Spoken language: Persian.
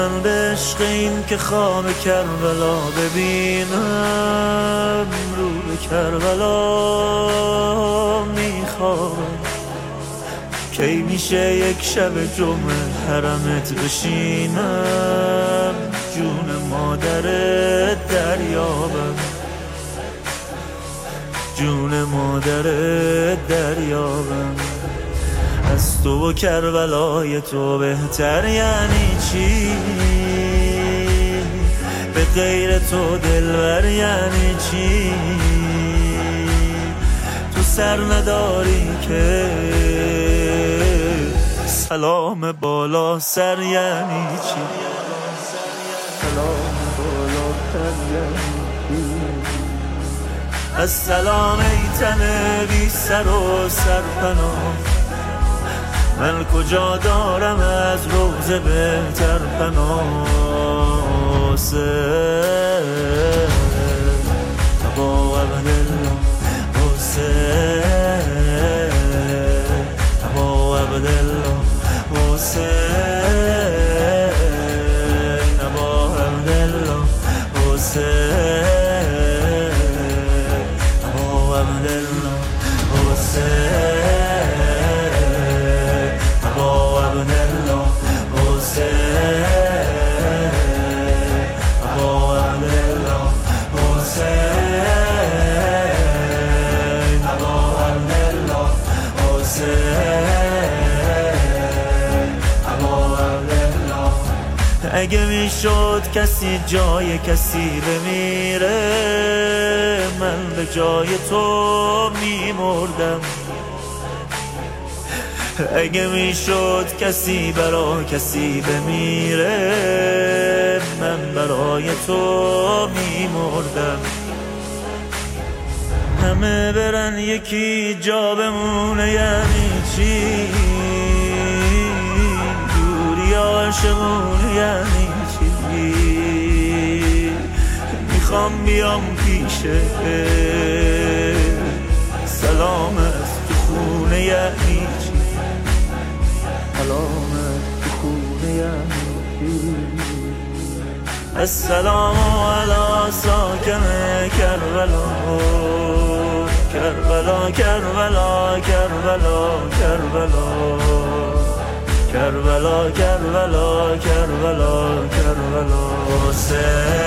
من به عشق این که خواب کربلا ببینم، رو به کربلا میخوام. کی میشه یک شب جمعه حرمت بشینم، جون مادر دریابم، جون مادر دریابم. از تو و کربلای تو بهتر یعنی چی؟ به غیر تو دلبر یعنی چی؟ تو سر نداری که سلام بالا سر یعنی چی؟ سلام بالا سر یعنی چی؟ السلام ای تن بی سر و سرپناه، من کجا دارم از روزه بهتر پناه. ابا عبدالله حسین، ابا عبدالله حسین، ابا عبدالله حسین، ابا عبدالله حسین، ابا عبدالله حسین، ابا عبدالله حسین، ابا عبدالله حسین، ابا عبدالله. اگه میشد کسی جای کسی بمیره، من به جای تو میمردم. اگه میشد کسی برای کسی بمیره، من برای تو میمردم. همه برن یکی جا بمونه یعنی چی؟ دوری عاشقونه یعنی چی؟ میخوام بیام پیشه، سلام از تو خونه یعنی چی؟ سلام از تو خونه یعنی چی؟ السلام علی ساکن کربلا، کربلا کربلا کربلا کربلا، کربلا کربلا کربلا کربلا. حسین